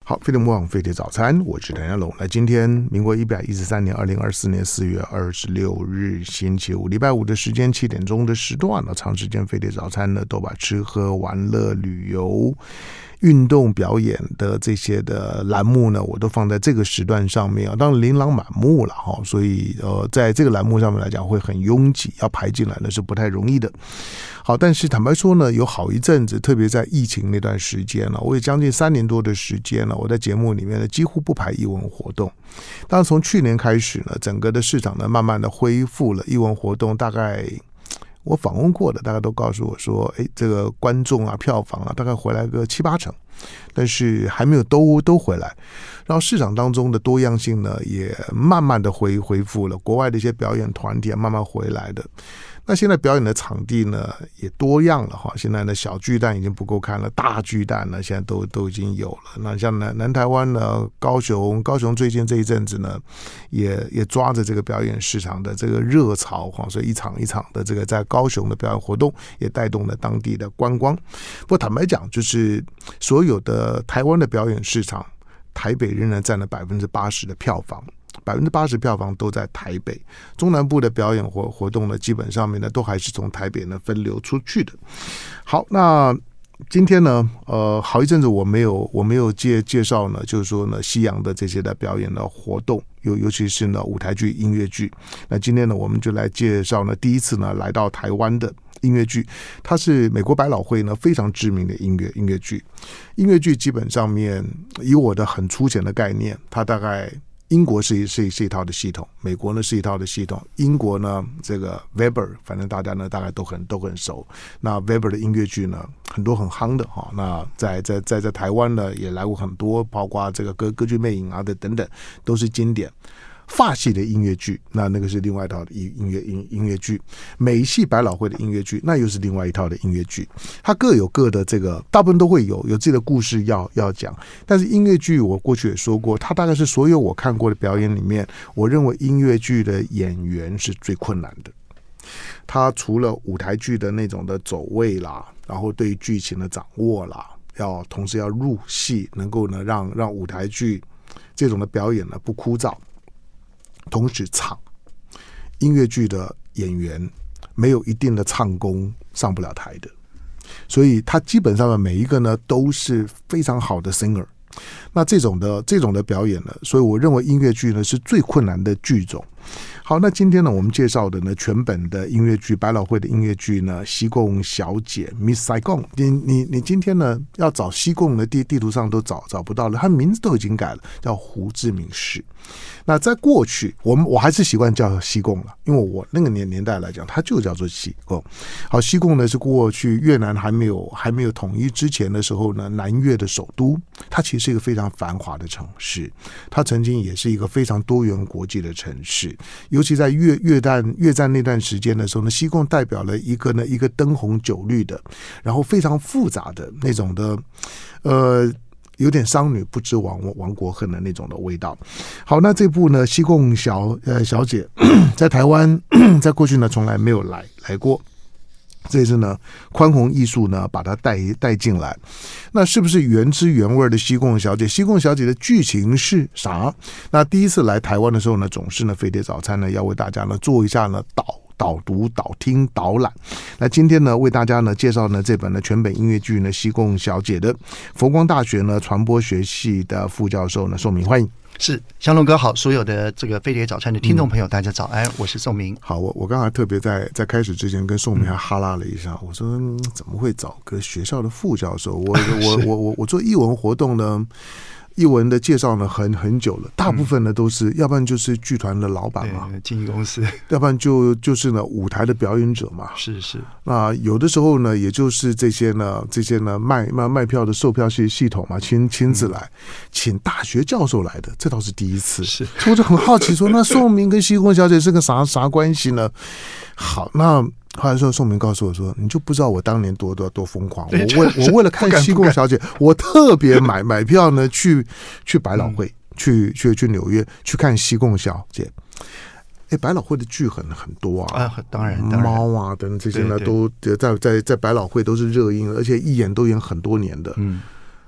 好，飞碟魔网飞碟早餐，我是谭家龙。那今天民国113年2024年4月26日星期五，礼拜五的时间7点钟的时段呢，长时间飞碟早餐呢都把吃喝玩乐旅游运动表演的这些的栏目呢，我都放在这个时段上面啊，当然琳琅满目了哈，所以在这个栏目上面来讲会很拥挤，要排进来呢是不太容易的。好，但是坦白说呢，有好一阵子，特别在疫情那段时间呢，我有将近3年多的时间了，我在节目里面呢几乎不排艺文活动。当然从去年开始呢，整个的市场呢慢慢的恢复了艺文活动，大概我访问过的大概都告诉我说，这个观众啊票房啊大概回来个7-8成，但是还没有都回来。然后市场当中的多样性呢也慢慢的恢复了，国外的一些表演团体慢慢回来的。那现在表演的场地呢也多样了哈，现在呢小巨蛋已经不够看了，大巨蛋呢现在都已经有了。那像南台湾呢，高雄最近这一阵子呢也抓着这个表演市场的这个热潮哈，所以一场一场的这个在高雄的表演活动也带动了当地的观光。不过坦白讲，就是所有的台湾的表演市场，台北仍然占了80%的票房。80%票房都在台北，中南部的表演活动呢，基本上面呢都还是从台北呢分流出去的。好，那今天呢，好一阵子我没有介绍呢，就是说呢，西洋的这些的表演的活动，尤其是呢舞台剧、音乐剧。那今天呢，我们就来介绍呢第一次呢来到台湾的音乐剧，它是美国百老汇呢非常知名的音乐剧。音乐剧基本上面以我的很粗浅的概念，它大概英国是一套的系统，美国呢是一套的系统。英国呢，这个 Weber， 反正大家呢大概都很熟。那 Weber 的音乐剧呢，很多很夯的哈。那在台湾呢也来过很多，包括这个歌剧魅影啊的等等，都是经典。法系的音乐剧，那个是另外一套的音乐剧。美系百老汇的音乐剧，那又是另外一套的音乐剧。它各有各的这个，大部分都会有自己的故事要讲。但是音乐剧我过去也说过，它大概是所有我看过的表演里面，我认为音乐剧的演员是最困难的。他除了舞台剧的那种的走位啦，然后对于剧情的掌握啦，同时要入戏，能够呢让舞台剧这种的表演呢不枯燥。同时唱音乐剧的演员没有一定的唱功上不了台的，所以他基本上的每一个呢都是非常好的 singer。那这种的表演呢，所以我认为音乐剧呢是最困难的剧种。好，那今天呢我们介绍的呢全本的音乐剧，百老汇的音乐剧呢，西贡小姐 Miss Saigon， 你今天呢要找西贡的地图上都找不到了，它名字都已经改了，叫胡志明市。那在过去我还是习惯叫西贡了，因为我那个年代来讲，它就叫做西贡。好，西贡呢是过去越南还没有统一之前的时候呢，南越的首都，它其实是一个非常繁华的城市，它曾经也是一个非常多元国际的城市。尤其在越战那段时间的时候呢，西贡代表了一个灯红酒绿的，然后非常复杂的那种的有点商女不知亡国恨的那种的味道。好，那这部呢西贡小姐在台湾在过去呢从来没有来过，这次呢宽宏艺术呢把它带进来。那是不是原汁原味的西贡小姐？西贡小姐的剧情是啥？那第一次来台湾的时候呢，总是呢飞碟早餐呢要为大家呢做一下呢导读、导听、导览。那今天呢，为大家呢介绍呢这本呢全本音乐剧呢《西贡小姐》的佛光大学呢传播学系的副教授呢宋明，欢迎。 是，祥龙哥好，所有的这个飞碟早餐的听众朋友，大家早安，我是宋明。 好，我刚才特别在开始之前跟宋明还哈拉了一下，我说怎么会找个学校的副教授？我做艺文活动呢。艺文的介绍呢很久了，大部分呢都是要不然就是剧团的老板嘛， 经纪公司， 要不然就是呢舞台的表演者嘛， 是。 那有的时候呢，也就是这些呢卖票的售票系统嘛，亲自来，请大学教授来的，这倒是第一次。 是， 我就很好奇说，那宋明跟西贡小姐是个啥关系呢？好，那后来说宋明告诉我说，你就不知道我当年多疯狂，我为了看西贡小姐，我特别买票呢去百老汇，去纽约去看西贡小姐。百老汇的剧很多啊， 当然猫啊等这些呢，都在百老汇都是热映，而且一演都演很多年的。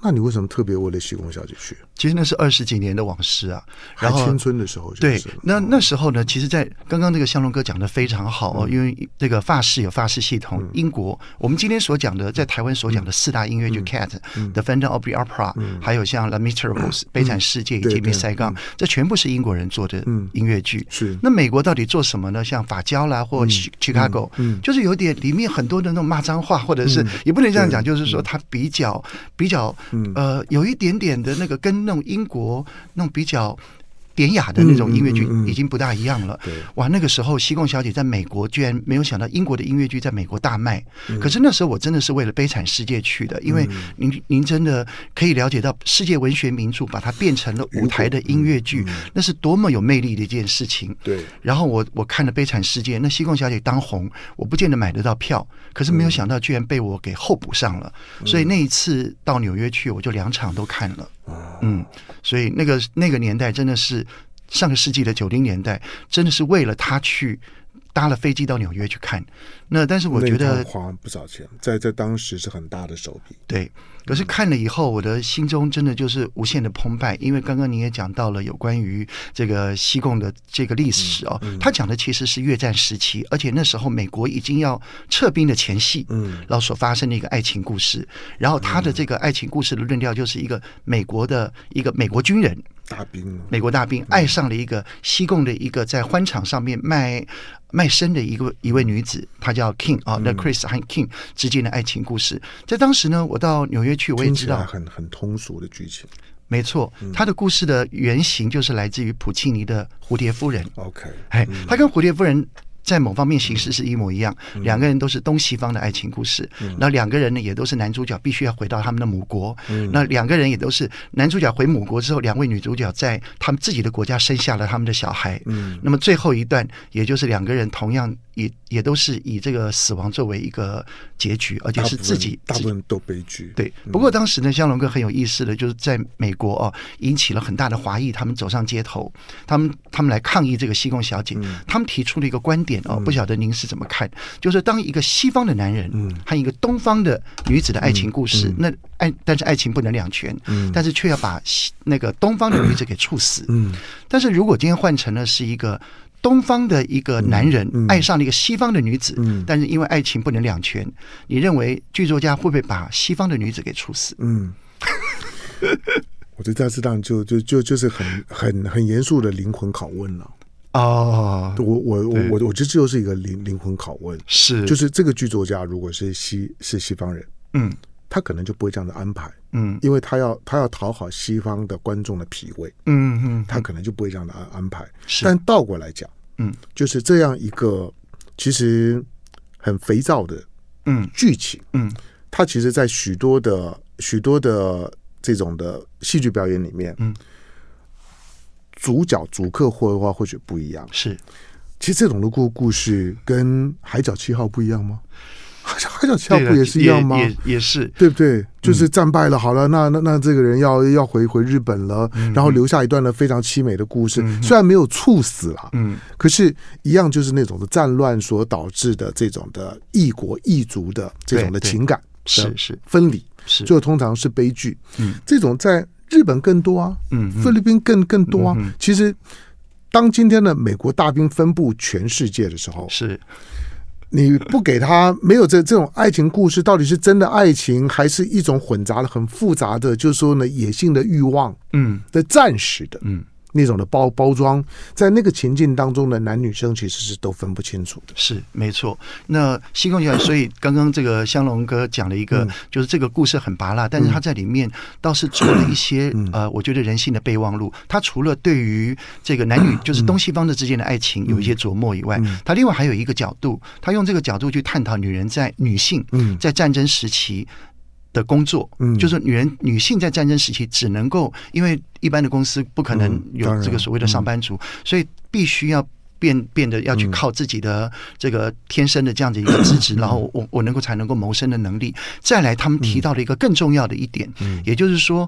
那你为什么特别为了西贡小姐去？ 其实那是20几年的往事啊，然后还青春的时候、就是， 对，那时候呢，其实，在刚刚这个香龙哥讲的非常好哦，因为这个法式有法式系统，英国我们今天所讲的，在台湾所讲的4大音乐剧 CAT、The Phantom of the Opera，还有像 Les Miserables、悲惨世界以及 Miss Saigon，这全部是英国人做的音乐剧。 是， 那美国到底做什么呢？像法郊啦，或 Chicago，就是有点里面很多的那种骂脏话，或者是也不能这样讲，就是说它比较有一点点的那个跟那种英国那种比较典雅的那种音乐剧已经不大一样了。哇，那个时候西贡小姐在美国居然没有想到英国的音乐剧在美国大卖。可是那时候我真的是为了悲惨世界去的，因为您真的可以了解到世界文学名著把它变成了舞台的音乐剧，那是多么有魅力的一件事情。 对。 然后我看了悲惨世界，那西贡小姐当红，我不见得买得到票，可是没有想到居然被我给候补上了。所以那一次到纽约去，我就2场都看了。所以那个年代真的是上个世纪的90年代，真的是为了他去搭了飞机到纽约去看。那但是我觉得花不少钱，在当时是很大的手笔。 对，可是看了以后，我的心中真的就是无限的澎湃，因为刚刚你也讲到了有关于这个西贡的这个历史哦，他讲的其实是越战时期，而且那时候美国已经要撤兵的前夕，然后所发生的一个爱情故事。然后他的这个爱情故事的论调就是一个美国军人。美国大兵爱上了一个西贡的一个在欢场上面卖身的一位女子，她叫 King 啊，那 Chris 和 King 之间的爱情故事。在当时呢，我到纽约去，我也知道很通俗的剧情。 没错，他的故事的原型就是来自于普契尼的《蝴蝶夫人》。 OK， 他跟蝴蝶夫人在某方面形式是一模一样，两个人都是东西方的爱情故事。那两个人呢，也都是男主角必须要回到他们的母国。那两个人也都是男主角回母国之后，两位女主角在他们自己的国家生下了他们的小孩。那么最后一段，也就是两个人同样也都是以这个死亡作为一个结局，而且是大部分都悲剧。 对，不过当时呢，香龙哥很有意思的就是在美国引起了很大的华裔，他们走上街头，他们来抗议这个西贡小姐，他们提出了一个观点不晓得您是怎么看？就是当一个西方的男人和一个东方的女子的爱情故事，但是爱情不能两全，但是却要把那个东方的女子给处死。但是如果今天换成了是一个东方的一个男人爱上了一个西方的女子，但是因为爱情不能两全，你认为剧作家会不会把西方的女子给处死？ 我觉得这当然就是很严肃的灵魂拷问了。我觉得这就是一个灵魂拷问， 是就是这个剧作家如果是西方人，他可能就不会这样的安排，因为他要讨好西方的观众的脾胃，他可能就不会这样的安排。但倒过来讲，就是这样一个其实很肥皂的剧情，它其实在许多的这种的戏剧表演里面，主客或许不一样。 是， 其实这种的故事跟海角7号不一样吗？海角7号不也是一样吗？ 也是， 对不对？就是战败了，好了，那这个人要回日本了，然后留下一段的非常凄美的故事，虽然没有处死了，可是一样就是那种的战乱所导致的这种的异国异族的这种的情感是分离，就通常是悲剧。这种在日本更多啊，菲律宾更多啊。其实当今天的美国大兵分布全世界的时候， 是你不给他没有这种爱情故事，到底是真的爱情，还是一种混杂的很复杂的，就是说呢野性的欲望的暂时的那种的包装，在那个情境当中的男女生其实是都分不清楚的。 是没错。那西贡小姐，所以刚刚这个香龙哥讲了一个，就是这个故事很拔辣，但是他在里面倒是做了一些我觉得人性的备忘录。他除了对于这个男女就是东西方的之间的爱情有一些琢磨以外，他另外还有一个角度，他用这个角度去探讨女性在战争时期的工作，就是女性在战争时期只能够，因为一般的公司不可能有这个所谓的上班族，所以必须要变得要去靠自己的这个天生的这样的一个资质，然后我才能够谋生的能力。再来，他们提到了一个更重要的一点，也就是说，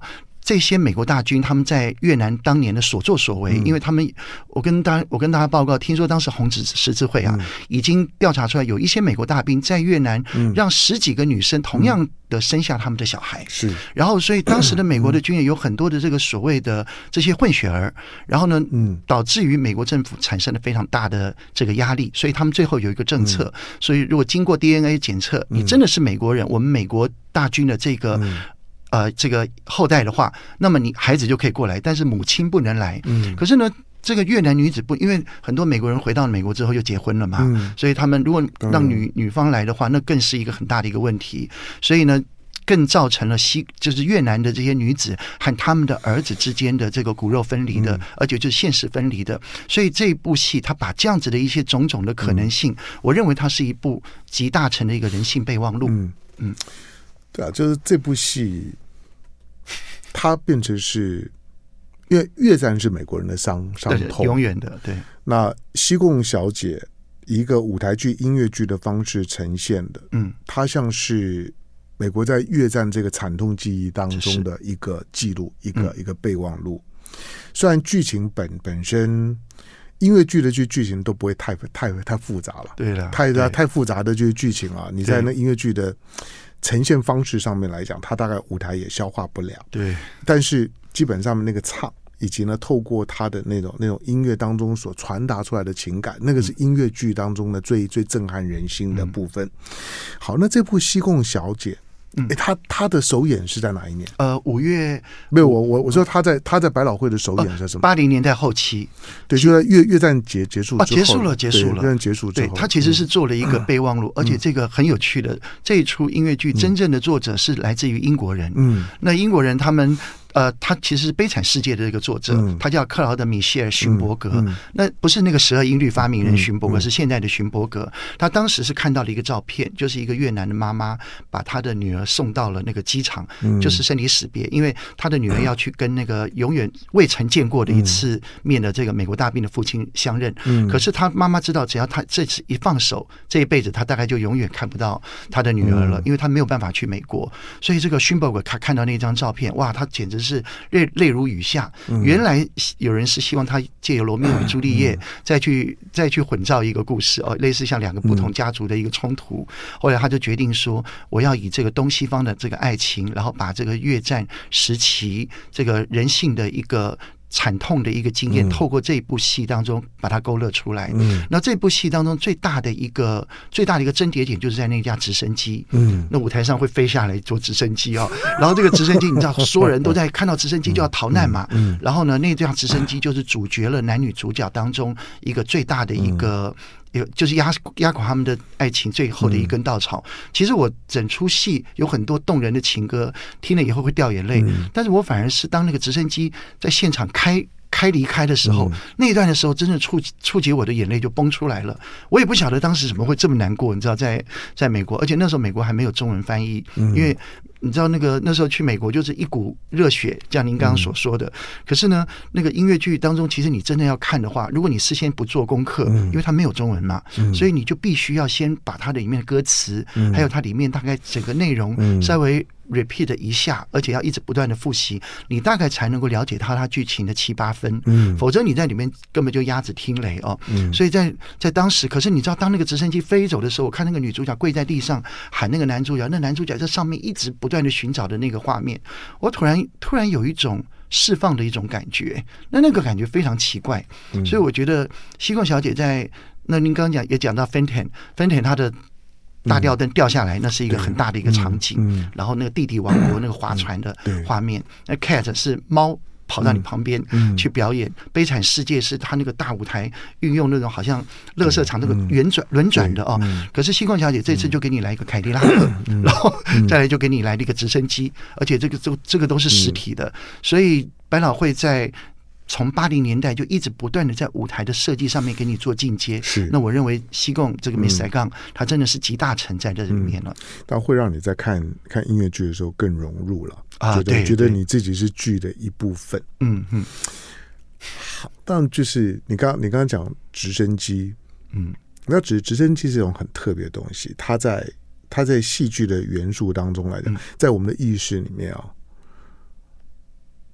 这些美国大军他们在越南当年的所作所为，因为他们我跟大家报告，听说当时红十字会已经调查出来，有一些美国大兵在越南让10几个女生同样的生下他们的小孩， 是， 然后所以当时的美国的军人有很多的这个所谓的这些混血儿，然后呢，导致于美国政府产生了非常大的这个压力，所以他们最后有一个政策，所以如果经过 DNA 检测，你真的是美国人，我们美国大军的这个后代的话，那么你孩子就可以过来，但是母亲不能来。可是呢，这个越南女子不，因为很多美国人回到美国之后就结婚了嘛，所以他们如果让女方来的话，那更是一个很大的一个问题。所以呢，更造成了就是越南的这些女子和他们的儿子之间的这个骨肉分离的，而且就是现实分离的。所以这一部戏，它把这样子的一些种种的可能性，我认为它是一部集大成的一个人性备忘录。 对啊，就是这部戏。它变成是，因为越战是美国人的伤痛， 永远的。对， 那西贡小姐一个舞台剧、音乐剧的方式呈现的，它像是美国在越战这个惨痛记忆当中的一个记录，一个备忘录。虽然剧情本身，音乐剧的剧情都不会太复杂了， 对了， 太复杂的剧情啊，你在那音乐剧的呈现方式上面来讲，它大概舞台也消化不了。 对， 但是基本上那个唱，以及呢透过它的那种音乐当中所传达出来的情感，那个是音乐剧当中的最震撼人心的部分。好，那这部《西贡小姐》，他的首演是在哪一年 ？5月没有，我说他在百老汇的首演是什么 ？80年代后期， 对，就在越战结束之后， 结束了。 越战结束之后， 对，他其实是做了一个备忘录，而且这个很有趣的，这一出音乐剧真正的作者是来自于英国人。那英国人他们。他其实是《悲惨世界》的这个作者，他叫克劳德·米歇尔·勋伯格。那不是那个12音律发明人勋伯格，是现在的勋伯格。他当时是看到了一个照片，就是一个越南的妈妈把他的女儿送到了那个机场，就是生离死别，因为他的女儿要去跟那个永远未曾见过的一次面的这个美国大兵的父亲相认。可是他妈妈知道，只要他这次一放手，这一辈子他大概就永远看不到他的女儿了，因为他没有办法去美国。所以这个勋伯格他看到那张照片，哇，他简直是泪如雨下。原来有人是希望他借由罗密欧与朱丽叶再去混造一个故事，类似像2个不同家族的一个冲突。后来他就决定说，我要以这个东西方的这个爱情，然后把这个越战时期这个人性的一个惨痛的一个经验，透过这部戏当中把它勾勒出来。那这部戏当中最大的一个争节点就是在那架直升机。那舞台上会飞下来坐直升机然后这个直升机你知道所有人都在看到直升机就要逃难嘛。然后呢，那架直升机就是主角了男女主角当中一个最大的一个。就是压垮他们的爱情最后的一根稻草。其实我整出戏有很多动人的情歌，听了以后会掉眼泪。但是我反而是当那个直升机在现场离开的时候，那一段的时候，真的触及我的眼泪就崩出来了。我也不晓得当时怎么会这么难过，你知道，在美国，而且那时候美国还没有中文翻译，因为你知道那时候去美国就是一股热血，像您刚刚所说的。可是呢，那个音乐剧当中，其实你真的要看的话，如果你事先不做功课，因为它没有中文嘛，所以你就必须要先把它的里面的歌词，还有它里面大概整个内容稍微repeat 一下，而且要一直不断的复习，你大概才能够了解它剧情的7、8分。否则你在里面根本就鸭子听雷所以在当时，可是你知道，当那个直升机飞走的时候，我看那个女主角跪在地上喊那个男主角，那男主角在上面一直不断的寻找的那个画面，我突然有一种释放的一种感觉，那个感觉非常奇怪。所以我觉得西贡小姐在那您刚刚也讲到 Fenton 她的大吊灯掉下来，那是一个很大的一个场景。然后那个弟弟王国那个划船的画面，那 Cat 是猫跑到你旁边去表演。悲惨世界是他那个大舞台运用那种好像垃圾场那个轮转的可是西贡小姐这次就给你来一个凯迪拉克，然后再来就给你来了一个直升机，而且这个都是实体的。所以百老汇在从80年代就一直不断的在舞台的设计上面给你做进阶。那我认为西贡这个 Miss Saigon 它真的是集大成在这里面了。 但会让你在看音乐剧的时候更融入了觉得你自己是剧的一部分。好，但就是你刚刚讲直升机，那直升机是一种很特别的东西，它在戏剧的元素当中来讲，在我们的意识里面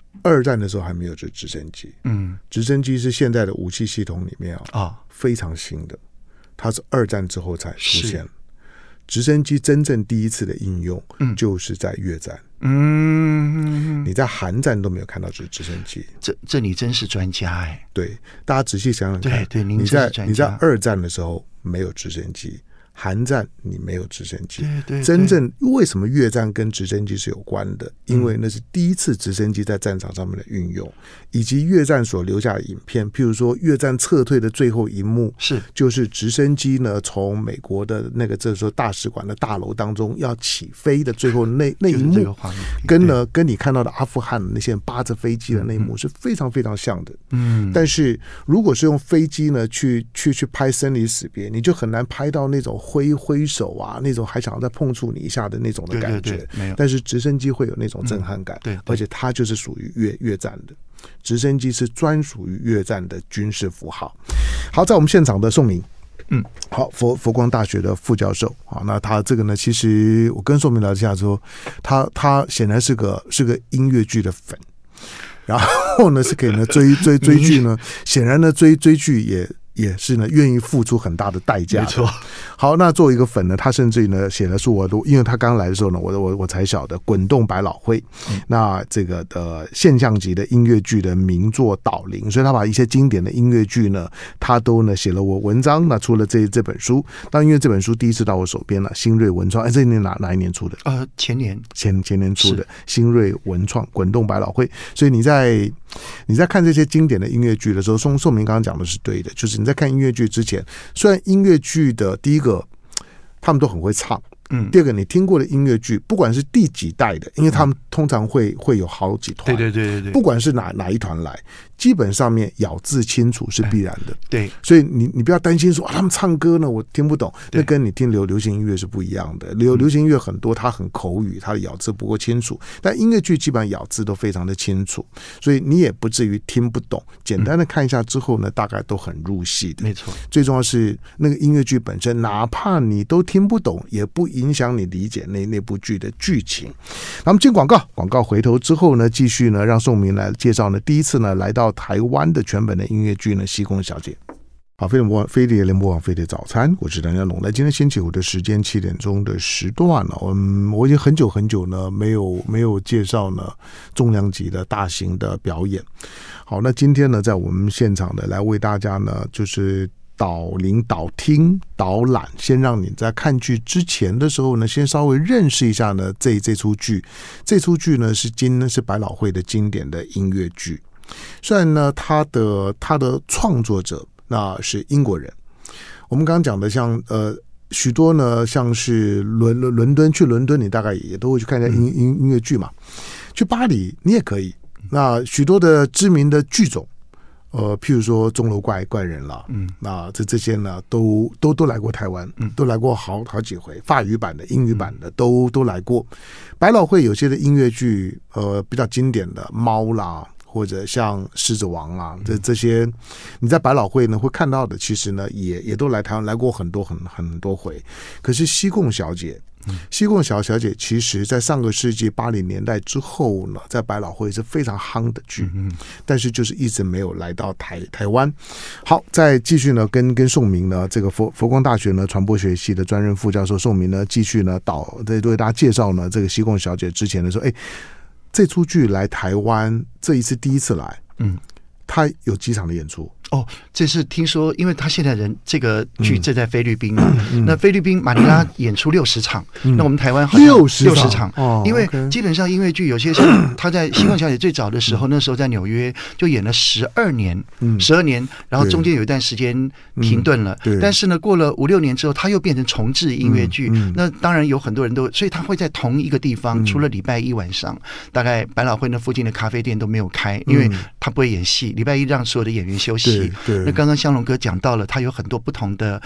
二战的时候还没有这直升机，直升机是现在的武器系统里面非常新的，它是二战之后才出现。直升机真正第一次的应用，就是在越战。你在韩战都没有看到这直升机。 这你真是专家哎！ 对，大家仔细想想看， 对，您真是专家。 你在二战的时候没有直升机。韩战你没有直升机， 对， 真正为什么越战跟直升机是有关的？因为那是第一次直升机在战场上面的运用，以及越战所留下的影片，譬如说越战撤退的最后一幕就是直升机呢从美国的那个这时候大使馆的大楼当中要起飞的最后那一幕，跟你看到的阿富汗那些人扒着飞机的那一幕是非常非常像的。但是如果是用飞机呢去拍生离死别，你就很难拍到那种挥手啊，那种还想要再碰触你一下的那种的感觉。 对，没有。 但是直升机会有那种震撼感，而且它就是属于越战的。直升机是专属于越战的军事符号。好，在我们现场的宋明，好，佛光大学的副教授。好，那他这个呢，其实我跟宋明聊一下说，他显然是个音乐剧的粉，然后呢是可以呢追剧呢，显然呢追剧也是呢愿意付出很大的代价。 没错。 好，那作为一个粉呢，他甚至于呢写了书，因为他刚来的时候呢，我才晓得滚动百老汇，那这个的现象级的音乐剧的名作导聆，所以他把一些经典的音乐剧呢，他都呢写了文章，那出了这本书。那因为这本书第一次到我手边了，新锐文创，这一年哪一年出的？ 前年出的新锐文创滚动百老汇。所以你在看这些经典的音乐剧的时候，宋明刚刚讲的是对的，就是你在看音乐剧之前，虽然音乐剧的第一个他们都很会唱，第二个你听过的音乐剧，不管是第几代的，因为他们通常会有好几团， 对， 不管是哪一团来，基本上面咬字清楚是必然的， 对， 所以你不要担心说他们唱歌呢我听不懂，那跟你听流行音乐是不一样的。流行音乐很多它很口语，它的咬字不够清楚，但音乐剧基本上咬字都非常的清楚，所以你也不至于听不懂。简单的看一下之后呢，大概都很入戏的。 没错， 最重要是那个音乐剧本身，哪怕你都听不懂，也不影响你理解那部剧的剧情。那么进广告回头之后呢，继续呢让宋明来介绍呢第一次呢来到台湾的全本的音乐剧呢《西贡小姐》。好，飞碟联播网飞碟早餐，我是梁家龙。来，今天星期五的时间7点钟的时段了，我已经很久呢没有介绍呢重量级的大型的表演。好，那今天呢在我们现场的来为大家呢就是导聆、导听、导览，先让你在看剧之前的时候呢，先稍微认识一下呢这出剧。这出剧呢是百老汇的经典的音乐剧。虽然呢他的创作者那是英国人，我们刚刚讲的像许多呢像是伦敦，去伦敦你大概也都会去看一下音乐剧嘛，去巴黎你也可以。那许多的知名的剧种，譬如说钟楼怪人啦，那这些呢都来过台湾，都来过好几回，法语版的、英语版的都来过。百老汇有些的音乐剧，比较经典的猫啦，或者像狮子王啊，这些你在百老汇呢会看到的，其实呢也都来台湾来过很多回。可是西贡小姐其实在上个世纪80年代之后呢，在百老汇是非常夯的剧，但是就是一直没有来到台湾。好，再继续呢跟宋明呢这个佛光大学呢传播学系的专任副教授宋明呢继续呢为大家介绍呢这个西贡小姐之前的时候，这出剧来台湾这一次第一次来，他有几场的演出。 这是听说，因为他现在这个剧正在菲律宾嘛，那菲律宾马尼拉演出60场，那我们台湾好像60场，因为基本上音乐剧有些像他在《西贡小姐》最早的时候，那时候在纽约就演了12年，然后中间有一段时间停顿了，但是呢，过了5-6年之后，他又变成重制音乐剧。那当然有很多人所以他会在同一个地方，除了礼拜一晚上，大概百老汇那附近的咖啡店都没有开，因为他不会演戏，礼拜一让所有的演员休息。那刚刚湘龙哥讲到了，他有很多不同的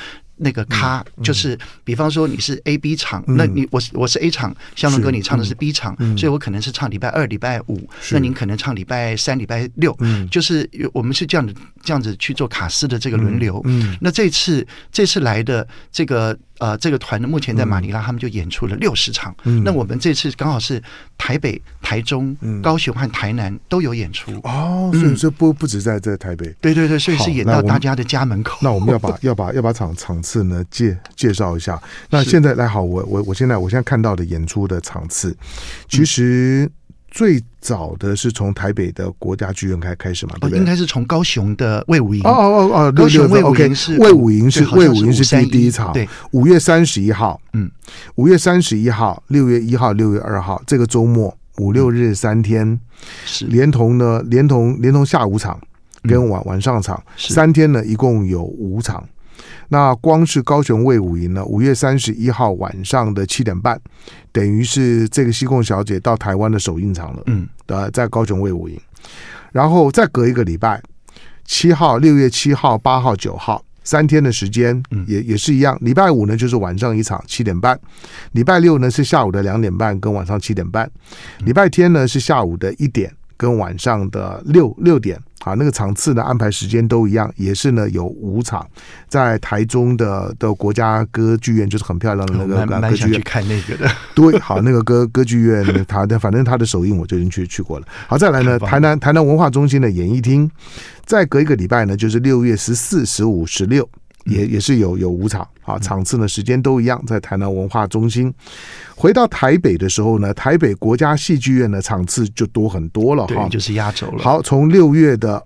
那个咖，就是比方说你是 A、B 场，那我是 A 场，湘龙哥你唱的是 B 场，所以我可能是唱礼拜2、礼拜5，那您可能唱礼拜3、礼拜6，就是我们是这样子去做卡司的这个轮流。那这次来的这个团呢，目前在马尼拉他们就演出了60场。那我们这次刚好是台北、台中、高雄和台南都有演出。 所以这不止在台北。 对，所以是演到大家的家门口。 那我们要把场次呢介绍一下。那现在来好，我现在看到的演出的场次，其实最早的是从台北的国家剧院开始嘛，对不对？ 应该是从高雄的卫武营。 高雄卫武营是卫武营是第一场，对，5月31号，5月31号、6月1号、6月2号这个周末5、6日3天，连同下午场跟晚上场3天呢，一共有5场。那光是高雄卫武营呢，5月31号晚上的7点半，等于是这个西贡小姐到台湾的首映场了。在高雄卫武营，然后再隔一个礼拜，7号、6月7号、8号、9号3天的时间，也是一样。礼拜5呢就是晚上1场7点半，礼拜6呢是下午的2点半跟晚上7点半，礼拜天呢是下午的1点跟晚上的6点。好，那个场次的安排时间都一样，也是呢有5场，在台中的国家歌剧院，就是很漂亮的那个歌剧院，去看那个的。 对，好，那个歌剧院，反正他的首映我就已经去过了。好，再来呢，台南文化中心的演艺厅，再隔一个礼拜呢，就是6月14、15、16。也是有5场啊，场次呢时间都一样，在台南文化中心。回到台北的时候呢，台北国家戏剧院的场次就多很多了哈， 对，就是压轴了。 好，从6月的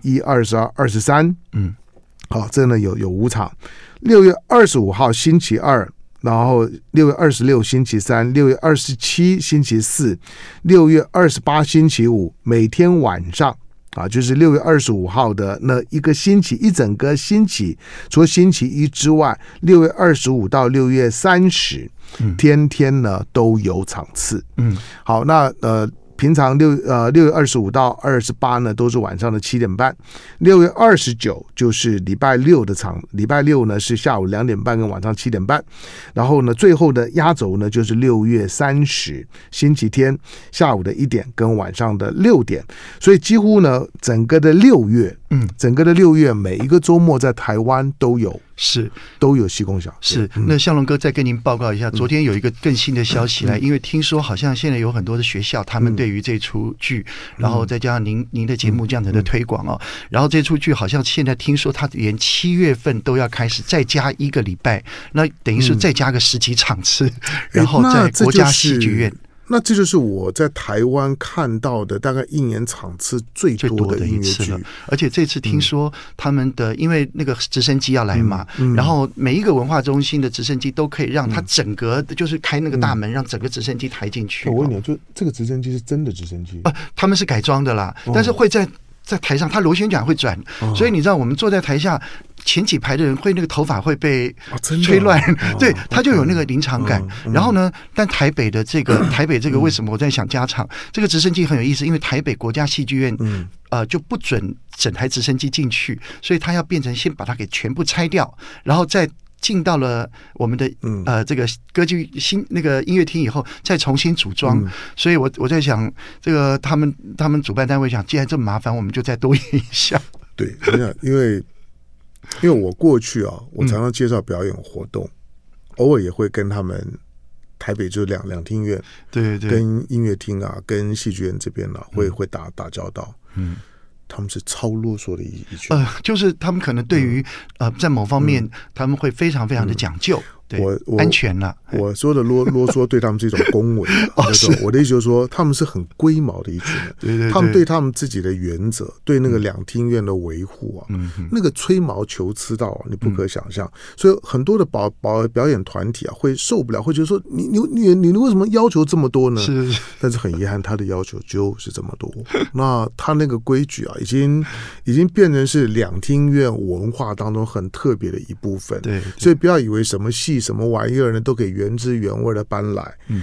21、22、23，好，这呢有5场。6月25号星期2，然后6月26星期3，6月27星期4，6月28星期5，每天晚上。就是6月25号的那一个星期，一整个星期，除了星期1之外，6月25到6月30，天天呢都有场次。好，那平常6月25到28呢都是晚上的7点半，6月29就是礼拜6的场，礼拜6呢是下午2点半跟晚上7点半，然后呢最后的压轴呢就是6月30星期天下午的1点跟晚上的6点，所以几乎呢整个的6月每一个周末在台湾都有西贡小是。那向龙哥再跟您报告一下，昨天有一个更新的消息来，因为听说好像现在有很多的学校，他们对于这出剧，然后再加上您的节目这样子的推广然后这出剧好像现在听说他连7月份都要开始再加1个礼拜，那等于是再加个10几场次，然后在国家戏剧院。 那这就是我在台湾看到的大概1年场次最多的音乐剧， 而且这次听说他们的因为那个直升机要来嘛，然后每一个文化中心的直升机都可以让它整个就是开那个大门，让整个直升机抬进去。 我问你，就这个直升机是真的直升机？ 他们是改装的啦，但是会在台上，它螺旋桨会转，所以你知道我们坐在台下前几排的人会那个头发会被吹乱，对，它就有那个临场感。然后呢，但台北这个为什么我在想加场？这个直升机很有意思，因为台北国家戏剧院就不准整台直升机进去，所以它要变成先把它给全部拆掉，然后再进到了我们的这个歌剧那个音乐厅以后，再重新组装。所以我在想，这个他们主办单位想，既然这么麻烦，我们就再多演一下。 对，因为我过去我常常介绍表演活动，偶尔也会跟他们台北就两厅院， 对， 跟音乐厅跟戏剧院这边会打交道。他们是超啰嗦的一群， 就是他们可能对于在某方面他们会非常非常的讲究。我安全了。 我说的啰嗦对他们是一种恭维。我的意思就是说，他们是很龟毛的一群人。 对， 他们对他们自己的原则，对那个两厅院的维护那个吹毛求疵到你不可想象。所以很多的表演团体会受不了，会觉得说你为什么要求这么多呢？ 是。 但是很遗憾，他的要求就是这么多。那他那个规矩已经变成是两厅院文化当中很特别的一部分。 对， 所以不要以为什么戏什么玩意儿呢都可以原汁原味的搬来。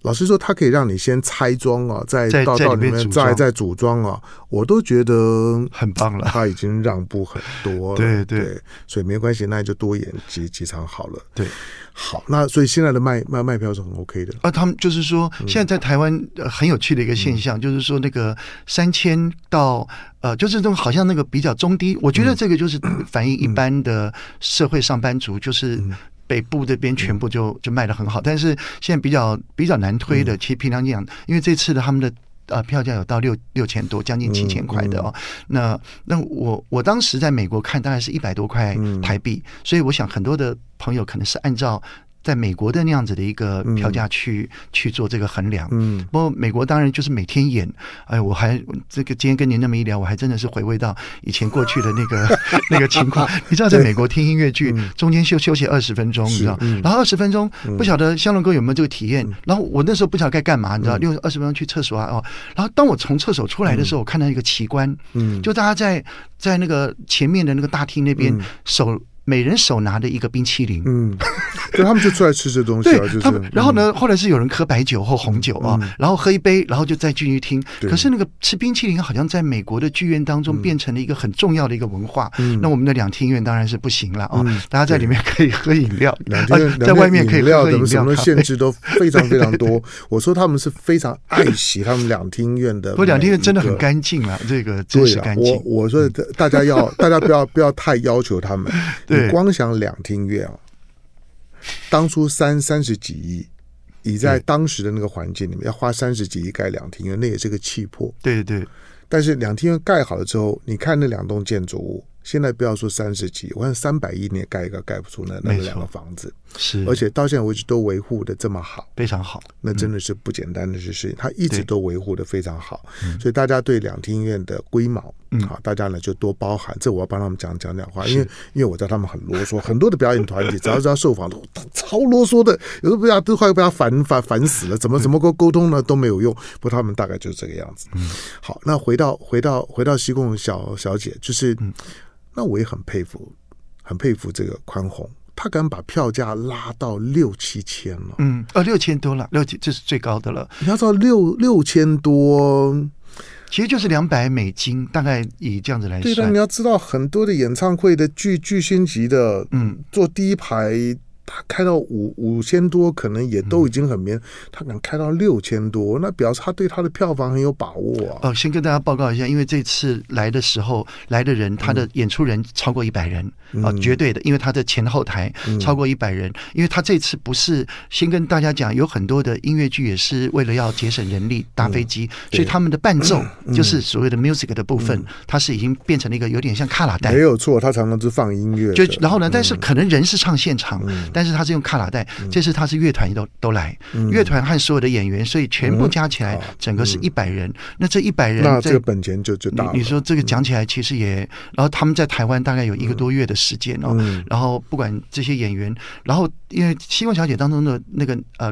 老实说，它可以让你先拆装啊，再到里面再组装啊，我都觉得很棒了。 他已经让步很多了，对，所以没关系，那就多演几场好了。 对， 好，那所以现在的卖票是很 OK 的。 他们就是说，现在在台湾很有趣的一个现象，就是说那个3000到就是这种好像那个比较中低，我觉得这个就是反映一般的社会上班族，就是北部这边全部就卖得很好，但是现在比较难推的，其实平常讲，因为这次的他们的票价有到6000多，将近7000块的哦。那我当时在美国看，大概是100多块台币，所以我想很多的朋友可能是按照在美国的那样子的一个票价去做这个衡量。不过美国当然就是每天演，我还这个今天跟您那么一聊，我还真的是回味到以前过去的那个情况。你知道，在美国听音乐剧中间休息20分钟，你知道，然后20分钟不晓得香龙哥有没有这个体验？然后我那时候不晓得该干嘛，你知道，20分钟去厕所啊，然后当我从厕所出来的时候，我看到一个奇观，就大家在那个前面的那个大厅那边每人手拿的一个冰淇淋， 对，他们就出来吃这东西啊，就是。 然后呢，后来是有人喝白酒或红酒啊，然后喝一杯，然后就再进去听。可是那个吃冰淇淋好像在美国的剧院当中变成了一个很重要的一个文化。那我们的两厅院当然是不行了啊，大家在里面可以喝饮料，在外面可以喝饮料， 什么限制都非常非常多。我说他们是非常爱惜他们两厅院的， 不过两厅院真的很干净啊，这个真是干净。 我说大家不要太要求他们。你光想两厅院啊，当初30几亿，你在当时的那个环境里面要花30几亿盖两厅院，那也是个气魄。 对对。 但是两厅院盖好了之后，你看那2栋建筑物，现在不要说30几亿，我看300亿你也盖不出那2个房子。 是， 而且到现在为止都维护的这么好， 非常好， 那真的是不简单的事情。他一直都维护的非常好，所以大家对两厅院的龟毛，好，大家呢就多包涵。这我要帮他们讲话，因为我知道他们很啰嗦，很多的表演团体只要受访都超啰嗦的，有时候都快被他烦死了，怎么沟通呢都没有用。不过他们大概就是这个样子。好，那回到西贡小姐，就是，那我也很佩服这个宽宏。他敢把票价拉到6-7千了 ，6000多了，6000这是最高的了。 你要知道6000多， 其实就是$200，大概以这样子来算。 对的，你要知道很多的演唱会的巨星级的，坐第一排，他开到5000多，可能也都已经很绵。他敢开到6000多，那表示他对他的票房很有把握啊。 先跟大家报告一下，因为这次来的时候来的人，他的演出人超过100人绝对的，因为他的前后台超过100人。因为他这次不是先跟大家讲，有很多的音乐剧也是为了要节省人力搭飞机，所以他们的伴奏就是所谓的 music 的部分，它是已经变成了一个有点像卡拉带。 没有错，他常常是放音乐， 然后呢，但是可能人是唱现场。但是他是用卡拉带，这次他是乐团都来，乐团和所有的演员，所以全部加起来，整个是100人。那这100人， 那这个本钱就大了。 你说这个讲起来，其实也，然后他们在台湾大概有1个多月的时间哦，然后不管这些演员，然后因为西贡小姐当中的那个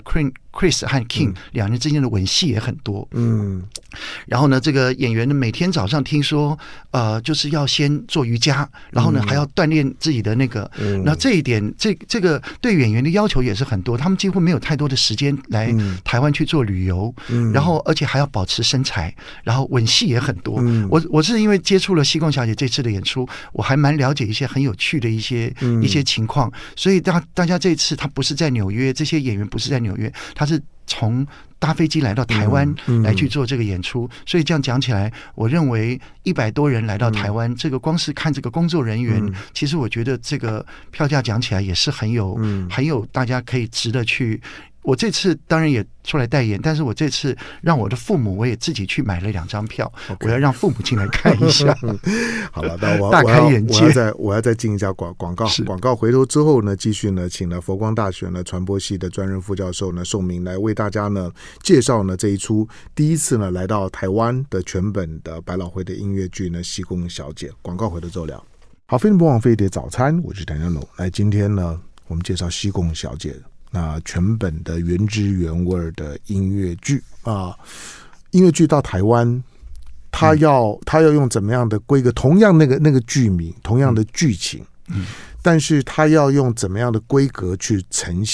Chris 和 King 两人之间的吻戏也很多，然后呢，这个演员呢每天早上听说，就是要先做瑜伽，然后呢还要锻炼自己的那个，那这一点，这个对演员的要求也是很多，他们几乎没有太多的时间来台湾去做旅游，然后而且还要保持身材，然后吻戏也很多。我是因为接触了西贡小姐这次的演出，我还蛮了解一些很有趣的一些情况，所以大家这次他不是在纽约，这些演员不是在纽约，他是从搭飞机来到台湾来去做这个演出，所以这样讲起来，我认为100多人来到台湾，这个光是看这个工作人员，其实我觉得这个票价讲起来也是很有大家可以值得去。我这次当然也出来代言，但是我这次让我的父母，我也自己去买了2张票，我要让父母进来看一下。 好了，那大开眼界。 我要再进一下广告。广告回头之后呢，继续呢，请了佛光大学呢传播系的专任副教授呢宋明来为大家呢介绍呢这一出第一次呢来到台湾的全本的百老汇的音乐剧呢《西贡小姐》。广告回头之后聊。好，飞碟不枉飞碟早餐，我是谭家龙。来，今天呢我们介绍《西贡小姐》。那全本的原汁原味的音乐剧啊，音乐剧到台湾，他要用怎么样的规格？同样那个剧名，同样的剧情，但是他要用怎么样的规格去呈现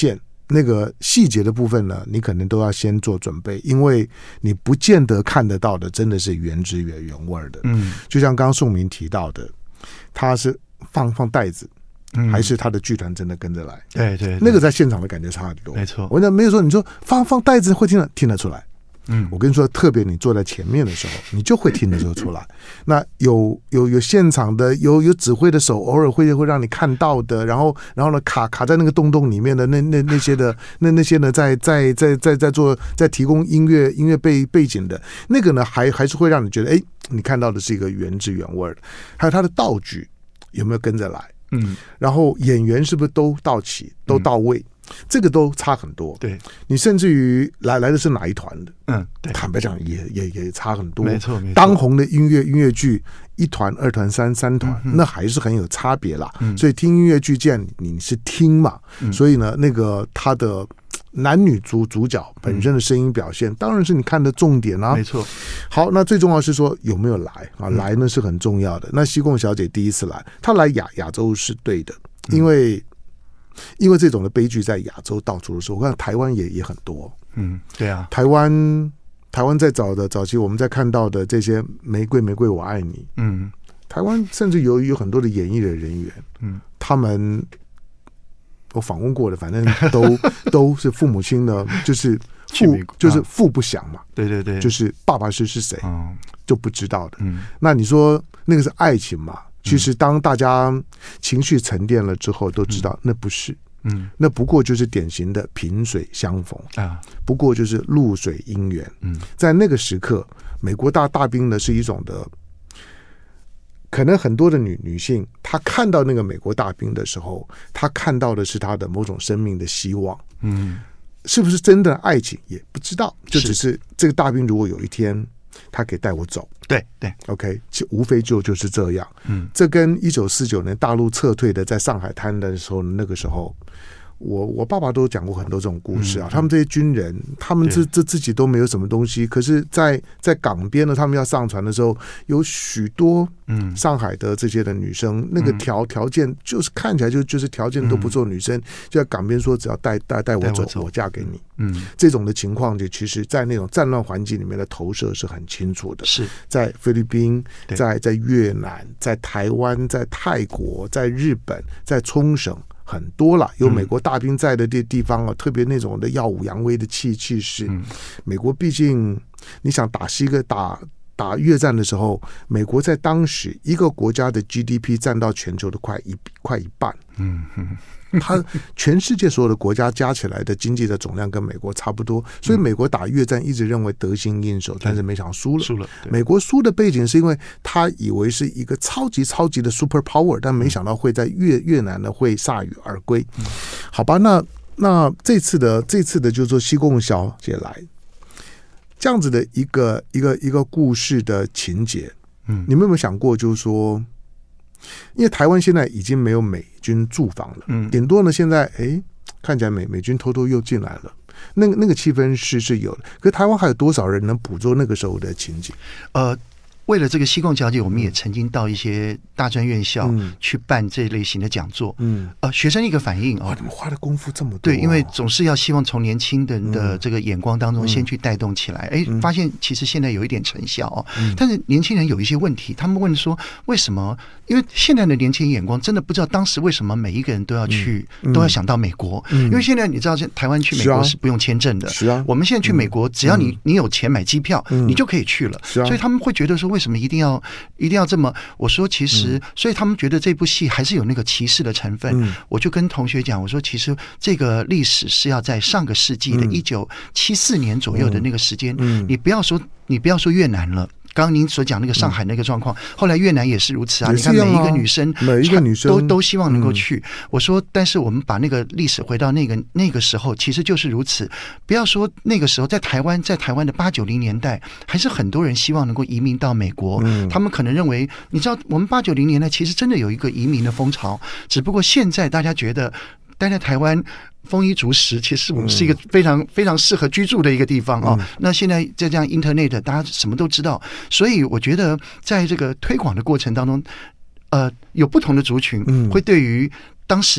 那个细节的部分呢，你可能都要先做准备，因为你不见得看得到的真的是原汁原味的。就像刚刚宋明提到的，他是放袋子，还是他的剧团真的跟着来？ 对， 那个在现场的感觉差很多。 没错， 我讲没有说你说放袋子会听得出来。我跟你说，特别你坐在前面的时候，你就会听得出来。那有现场的，有指挥的手，偶尔会让你看到的，然后呢卡在那个洞里面的那些的那些呢，在提供音乐背景的那个呢，还是会让你觉得，你看到的是一个原汁原味的。还有他的道具有没有跟着来？然后演员是不是都到齐都到位？这个都差很多。对，你甚至于来的是哪一团的？对，坦白讲也差很多。没错，当红的音乐剧1团、2团、3团，那还是很有差别啦。所以听音乐剧，既然你是听嘛，所以呢，那个他的男女主角本身的声音表现，当然是你看的重点啊。没错。好，那最重要是说有没有来啊？来呢是很重要的。那西贡小姐第一次来，她来亚洲是对的，因为这种的悲剧在亚洲到处都是，我看台湾也很多。对啊，台湾在早期我们在看到的这些玫瑰我爱你，台湾甚至有很多的演艺的人员，他们我访问过的，反正都是父母亲呢，就是父不详嘛，对，就是爸爸是谁就不知道的。那你说那个是爱情嘛？其实当大家情绪沉淀了之后，都知道那不是，那不过就是典型的萍水相逢啊，不过就是露水姻缘。在那个时刻，美国大兵呢是一种的，可能很多的女性，她看到那个美国大兵的时候，她看到的是她的某种生命的希望。是不是真的爱情也不知道，就只是这个大兵如果有一天他可以带我走，对 ，OK， 无非就是这样。这跟1949年大陆撤退的在上海滩的时候，那个时候，我爸爸都讲过很多这种故事啊。他们这些军人，他们自己都没有什么东西，可是在港边呢，他们要上船的时候，有许多上海的这些的女生，那个条件就是看起来就是条件都不错，女生就在港边说，只要带我走，我嫁给你。这种的情况，就其实在那种战乱环境里面的投射是很清楚的。是在菲律宾，在越南，在台湾，在泰国，在日本，在冲绳。很多了，有美国大兵在的地方啊，特别那种的耀武扬威的气势。美国毕竟你想打越战的时候，美国在当时一个国家的 GDP 占到全球的快一半。它全世界所有的国家加起来的经济的总量跟美国差不多，所以美国打越战一直认为得心应手，但是没想到输了。美国输的背景是因为他以为是一个超级的 super power， 但没想到会在越南呢会铩羽而归。好吧，那这次的就是说西贡小姐来这样子的一个故事的情节，你们有没有想过，就是说？因为台湾现在已经没有美军驻防了，顶多呢现在看起来美军偷偷又进来了，那个气氛是有的，可是台湾还有多少人能捕捉那个时候的情景？ 为了这个西贡小姐，我们也曾经到一些大专院校去办这类型的讲座。学生一个反应你们花的功夫这么多。 对，因为总是要希望从年轻人的这个眼光当中先去带动起来。发现其实现在有一点成效但是年轻人有一些问题，他们问说为什么？因为现在的年轻人眼光真的不知道当时为什么每一个人都要去，都要想到美国。因为现在你知道，台湾去美国是不用签证的。是啊，我们现在去美国，只要你有钱买机票，你就可以去了。所以他们会觉得说，为什么一定要这么？我说其实，所以他们觉得这部戏还是有那个歧视的成分。我就跟同学讲，我说其实这个历史是要在上个世纪的1974年左右的那个时间。你不要说越南了。刚刚您所讲那个上海那个状况，后来越南也是如此啊。你看每一个女生都希望能够去。我说，但是我们把那个历史回到那个时候，其实就是如此。不要说那个时候，在台湾的80、90年代，还是很多人希望能够移民到美国。他们可能认为，你知道，我们80、90年代其实真的有一个移民的风潮，只不过现在大家觉得待在台湾丰衣足食，其实我们是一个非常非常适合居住的一个地方那现在在这样 Internet， 大家什么都知道，所以我觉得在这个推广的过程当中，有不同的族群会对于当时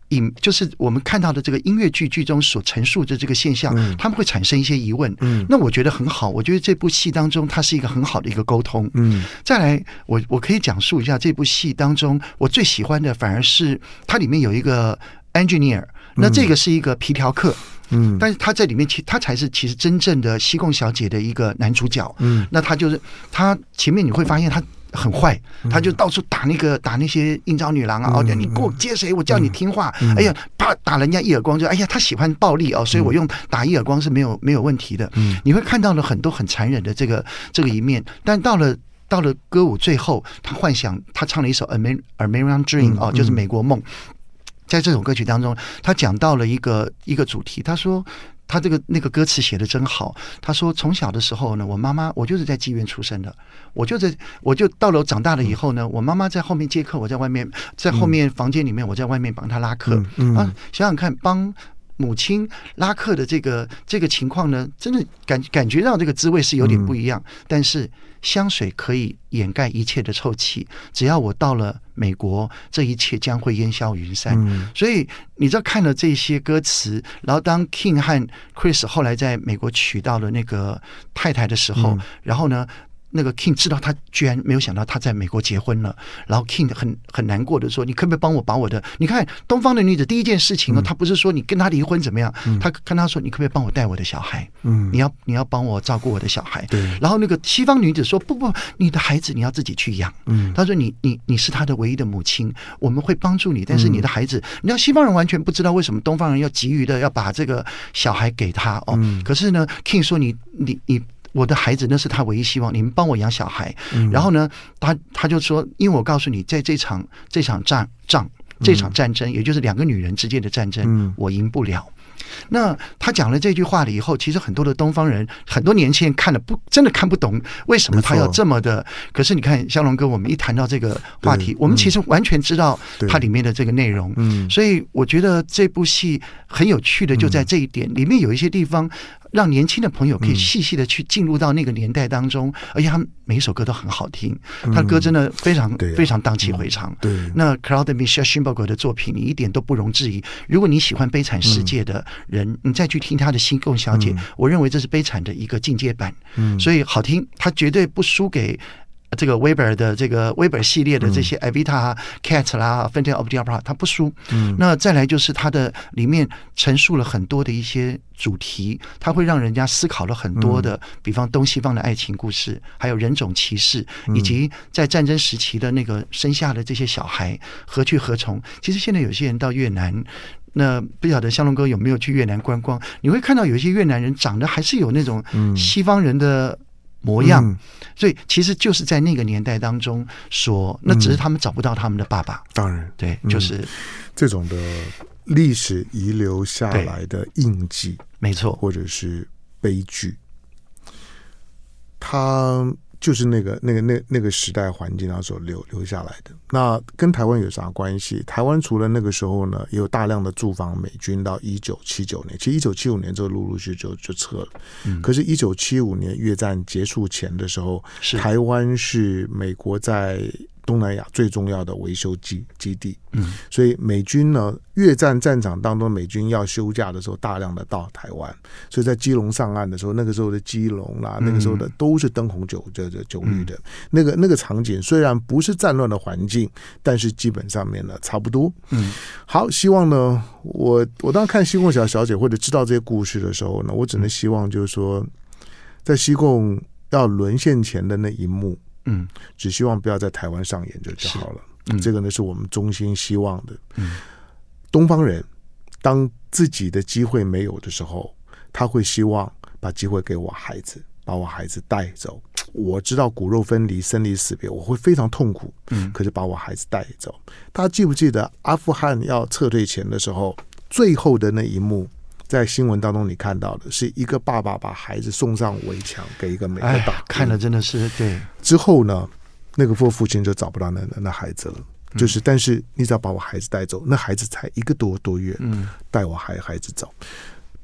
就是我们看到的这个音乐剧中所陈述的这个现象，他们会产生一些疑问。那我觉得很好，我觉得这部戏当中它是一个很好的一个沟通。再来，我可以讲述一下这部戏当中我最喜欢的，反而是它里面有一个 engineer， 那这个是一个皮条客。但是他在里面他才是其实真正的西贡小姐的一个男主角。那他就是他前面你会发现他很坏，他就到处打那些应召女郎啊，你给我接谁，我叫你听话。哎呀，啪打人家一耳光，就哎呀他喜欢暴力哦，所以我用打一耳光是没有问题的。你会看到了很多很残忍的这个一面，但到了歌舞最后，他幻想他唱了一首 American Dream 哦，就是美国梦。在这首歌曲当中，他讲到了一个主题。他说，他那个歌词写得真好。他说，从小的时候呢，我就是在妓院出生的，我就到了长大了以后呢，我妈妈在后面接客，我在外面，在后面房间里面，我在外面帮她拉客。想想看，帮母亲拉客的这个情况呢，真的感觉到这个滋味是有点不一样。但是香水可以掩盖一切的臭气，只要我到了美国，这一切将会烟消云散。所以你知道看了这些歌词，然后当 King 和 Chris 后来在美国娶到了那个太太的时候，然后呢，那个 King 知道他居然没有想到他在美国结婚了，然后 King 很难过的说：“你可不可以帮我把我的？你看东方的女子第一件事情他不是说你跟他离婚怎么样，他跟他说你可不可以帮我带我的小孩？你要帮我照顾我的小孩。”然后那个西方女子说：“不，你的孩子你要自己去养。”他说：“你是他的唯一的母亲，我们会帮助你，但是你的孩子，你知道西方人完全不知道为什么东方人要急于的要把这个小孩给他哦。可是呢 ，King 说你。我的孩子那是他唯一希望，你们帮我养小孩。然后呢，他就说，因为我告诉你，在这场战争，也就是两个女人之间的战争，我赢不了。那他讲了这句话了以后，其实很多的东方人，很多年轻人真的看不懂为什么他要这么的。可是你看湘龙哥，我们一谈到这个话题，我们其实完全知道它里面的这个内容。所以我觉得这部戏很有趣的就在这一点，里面有一些地方让年轻的朋友可以细细的去进入到那个年代当中，而且他们每一首歌都很好听，他的歌真的非常非常荡气回肠。那 Claude Michel Schimberger 的作品，你一点都不容置疑。如果你喜欢《悲惨世界》的人，你再去听他的《西贡小姐》，我认为这是《悲惨》的一个进阶版，所以好听，他绝对不输给这个 Weber 的这个 Weber 系列的这些 Evita Cat 啦 Phantom of the Opera， 它不输。那再来就是它的里面陈述了很多的一些主题，它会让人家思考了很多的，比方东西方的爱情故事，还有人种歧视，以及在战争时期的那个生下的这些小孩何去何从。其实现在有些人到越南，那不晓得湘龙哥有没有去越南观光，你会看到有一些越南人长得还是有那种西方人的模样，所以其实就是在那个年代当中那只是他们找不到他们的爸爸。 当然， 对，就是这种的历史遗留下来的印记， 没错， 或者是悲剧，它就是那个时代环境所留下来的。那跟台湾有啥关系？台湾除了那个时候呢，也有大量的驻防美军到1979年，其实1975年之后陆续就撤了。可是1975年越战结束前的时候，台湾是美国在东南亚最重要的维修基地。所以美军呢，越战战场当中，美军要休假的时候，大量的到台湾。所以在基隆上岸的时候，那个时候的基隆啦，那个时候的都是灯红酒绿的。那个场景虽然不是战乱的环境，但是基本上面呢差不多。好，希望呢，我当看西贡小姐或者知道这些故事的时候呢，我只能希望就是说，在西贡要沦陷前的那一幕，只希望不要在台湾上演就好了。这个呢是我们衷心希望的。东方人当自己的机会没有的时候，他会希望把机会给我孩子，把我孩子带走。我知道骨肉分离、生离死别，我会非常痛苦。可是把我孩子带走。大家记不记得阿富汗要撤退前的时候，最后的那一幕，在新闻当中你看到的是一个爸爸把孩子送上围墙给一个美国党兵， 看了真的是对。 之后呢，那个父亲就找不到那孩子了。就是但是你只要把我孩子带走，那孩子才1个多月，带我孩子走。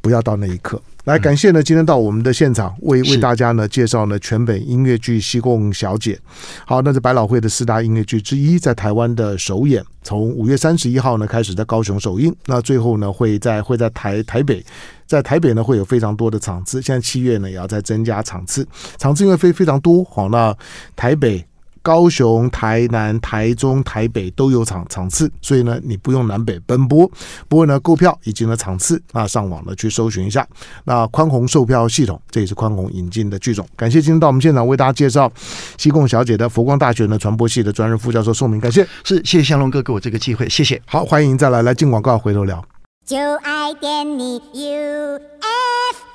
不要到那一刻。来，感谢呢，今天到我们的现场为大家呢介绍呢全本音乐剧《西贡小姐》。好，那是百老汇的4大音乐剧之一，在台湾的首演，从5月31号呢开始在高雄首映，那最后呢会在台北。在台北呢会有非常多的场次，现在7月呢也要再增加场次因为非常多。好，那台北、高雄、台南、台中、台北都有场次，所以呢你不用南北奔波。不过呢购票以及呢场次，那上网呢去搜寻一下。那宽宏售票系统，这也是宽宏引进的剧种。感谢今天到我们现场为大家介绍西贡小姐的佛光大学呢传播系的专任副教授宋明，感谢。 谢谢湘龙哥给我这个机会，谢谢。 好，欢迎再来进广告，回头聊。 就爱点你 UFO。